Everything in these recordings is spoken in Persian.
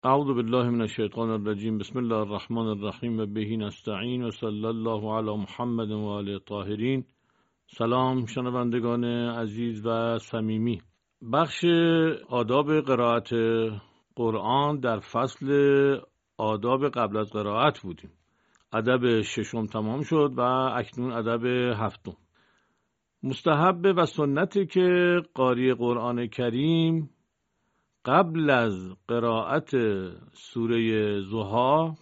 اعوذ بالله من الشیطان الرجیم. بسم الله الرحمن الرحیم و به نستعین و صلی الله علی محمد و آله الطاهرین. سلام شنوندگان عزیز و صمیمی. بخش آداب قرائت قرآن در فصل آداب قبل از قرائت بودیم. ادب ششم تمام شد و اکنون ادب هفتم. مستحب و سنتی که قاری قرآن کریم قبل از قرائت سوره ضحی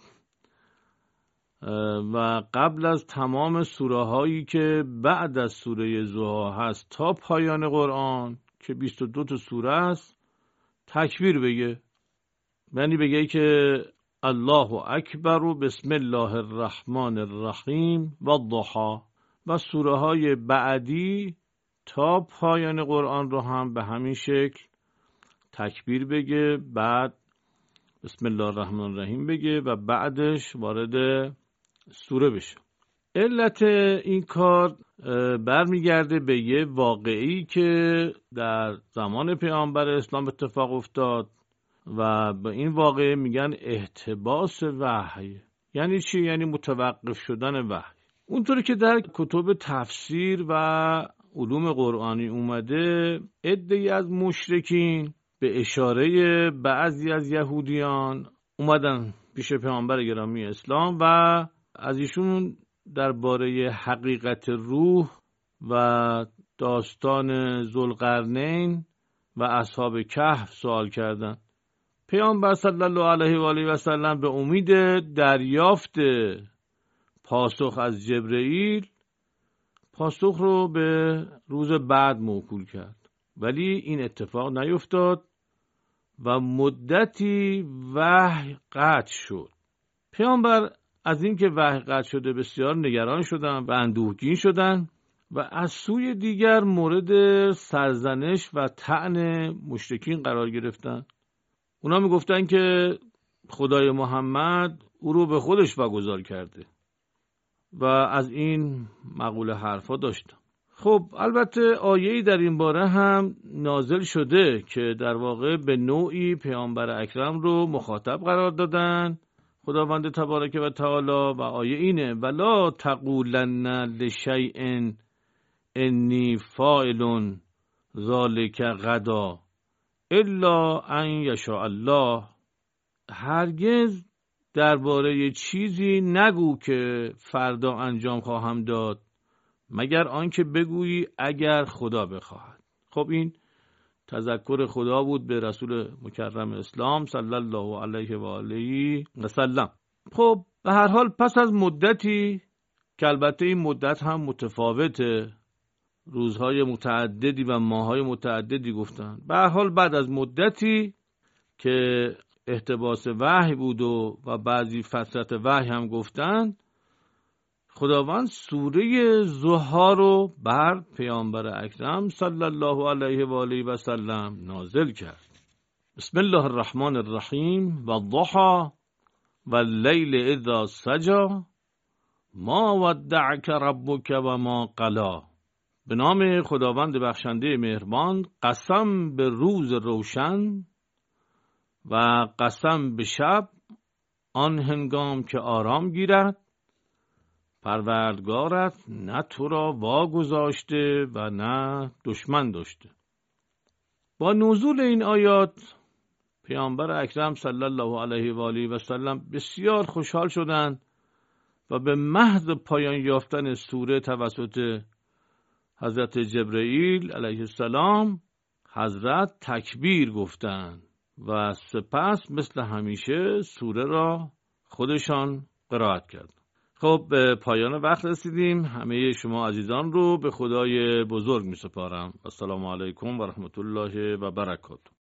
و قبل از تمام سوره هایی که بعد از سوره ضحی هست تا پایان قرآن که 22 تا سوره است تکبیر بگه. یعنی بگه که الله اکبر و بسم الله الرحمن الرحیم و الضحی و سوره های بعدی تا پایان قرآن رو هم به همین شکل تکبیر بگه، بعد بسم الله الرحمن الرحیم بگه و بعدش وارد سوره بشه. علت این کار برمیگرده به یه واقعی که در زمان پیامبر اسلام اتفاق افتاد و به این واقعه میگن احتباس وحی. یعنی چی؟ یعنی متوقف شدن وحی. اونطوری که در کتب تفسیر و علوم قرآنی اومده، عده‌ای از مشرکین به اشاره بعضی از یهودیان اومدن پیش پیامبر گرامی اسلام و از ایشون درباره حقیقت روح و داستان ذوالقرنین و اصحاب کهف سوال کردند. پیامبر صلی الله علیه و آله و سلم به امید دریافت پاسخ از جبرئیل پاسخ رو به روز بعد موکول کرد، ولی این اتفاق نیفتاد و مدتی وحی قطع شد. پیامبر از اینکه وحی قطع شده بسیار نگران شدند و اندوهگین شدند و از سوی دیگر مورد سرزنش و طعن مشرکین قرار گرفتند. اونا میگفتن که خدای محمد او رو به خودش واگذار کرده و از این مقوله حرفا داشتن. خب البته آیه‌ای در این باره هم نازل شده که در واقع به نوعی پیامبر اکرم رو مخاطب قرار دادن خداوند تبارک و تعالی و آیه اینه ولا تقولن لشیء انی فاعل ذلک غدا الا ان یشاء الله. هرگز درباره چیزی نگو که فردا انجام خواهم داد مگر آنکه بگویی اگر خدا بخواهد. خب این تذکر خدا بود به رسول مکرم اسلام صلی الله علیه و آله و سلم. خب به هر حال پس از مدتی که البته این مدت هم متفاوته، روزهای متعددی و ماههای متعددی گفتن، به هر حال بعد از مدتی که احتباس وحی بود و بعضی فترت وحی هم گفتن، خداوند سوره ضحی رو بر پیامبر اکرم صلی الله علیه و آله و سلم نازل کرد. بسم الله الرحمن الرحیم و الضحی و اللیل اذا سجی ما ودعک ربک و ما قلی. به نام خداوند بخشنده مهربان، قسم به روز روشن و قسم به شب آن هنگام که آرام گیرد، پروردگارت نه تو را واگذاشته و نه دشمن داشته. با نزول این آیات پیامبر اکرم صلی الله علیه و آله و سلم بسیار خوشحال شدند و به محض پایان یافتن سوره توسط حضرت جبرئیل علیه السلام حضرت تکبیر گفتند و سپس مثل همیشه سوره را خودشان قرائت کردند. خب به پایان وقت رسیدیم. همه شما عزیزان رو به خدای بزرگ می سپارم. السلام علیکم و رحمت الله و برکاته.